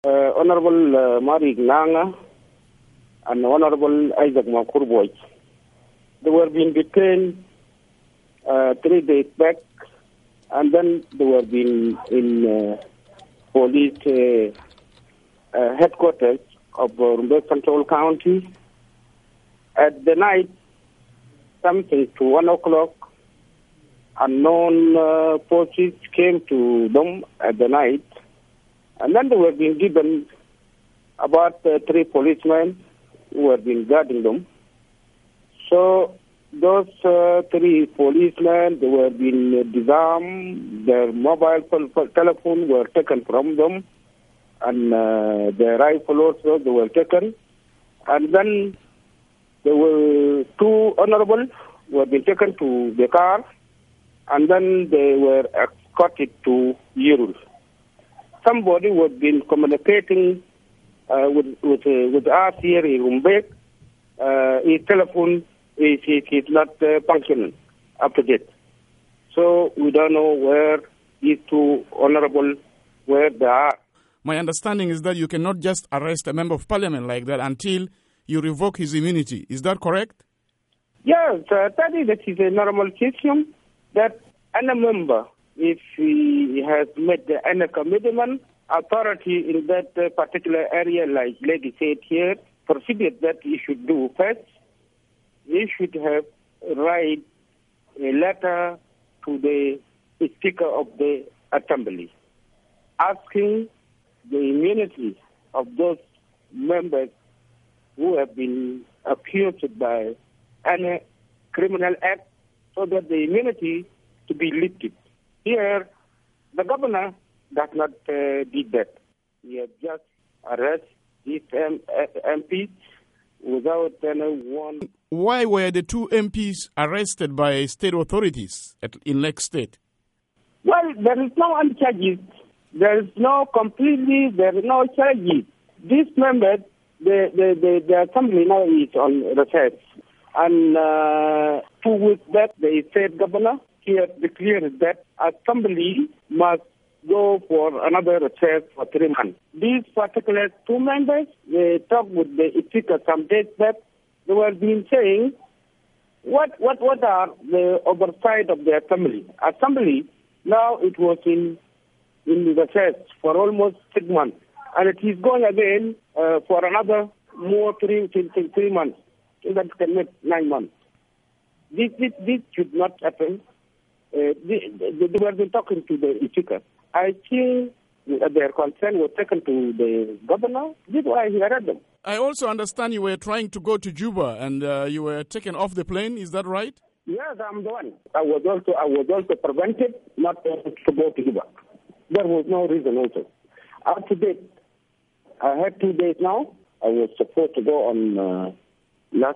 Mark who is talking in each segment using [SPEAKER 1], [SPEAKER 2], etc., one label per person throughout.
[SPEAKER 1] Honorable Marik Nanga and Honorable Isaac Makurboy. They were being detained 3 days back, and then they were being in police headquarters of Rumbek Central County. At the night, something to 1 o'clock, unknown forces came to them at the night, and then they were being given about 3 policemen who were being guarding them. So those 3 policemen, they were being disarmed, their mobile telephone were taken from them, and their rifle also, they were taken. And then there were 2 honorables who were being taken to the car, and then they were escorted to Yerul. Somebody was been communicating with us here in Rumbek. His telephone is not functioning up to date. So we don't know where these 2 honorables, where they are.
[SPEAKER 2] My understanding is that you cannot just arrest a member of parliament like that until you revoke his immunity. Is that correct?
[SPEAKER 1] Yes, that is a normal system that any member, if he has made any commitment, authority in that particular area, like lady said here, procedure that he should do first, he should have write a letter to the Speaker of the Assembly asking the immunity of those members who have been accused by any criminal act, so that the immunity to be lifted. Here, the governor does not did that. He has just arrested these MPs without anyone.
[SPEAKER 2] Why were the 2 MPs arrested by state authorities in Lake State?
[SPEAKER 1] Well, there is no charges. There is no charges. These members, the assembly now is on recess. And 2 weeks back, the state governor here declared that assembly must go for another recess for 3 months. These particular 2 members, they talked with the speaker some days back. They were being saying, what are the oversight of the assembly? Assembly, now it was in recess for almost 6 months. And it is going again for another more 3 months. That can make 9 months. This should not happen. They were talking to the speaker. I think their concern was taken to the governor. This is why he arrested them.
[SPEAKER 2] I also understand you were trying to go to Juba and you were taken off the plane. Is that right?
[SPEAKER 1] Yes, I'm the one. I was also prevented not to go to Juba. There was no reason also. Up to date, I had 2 days now. I was supposed to go on last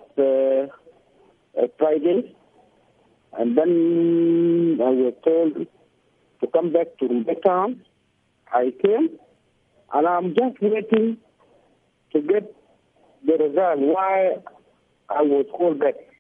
[SPEAKER 1] Friday, and then I was told to come back to Rumbek town. I came, and I'm just waiting to get the result why I was called back.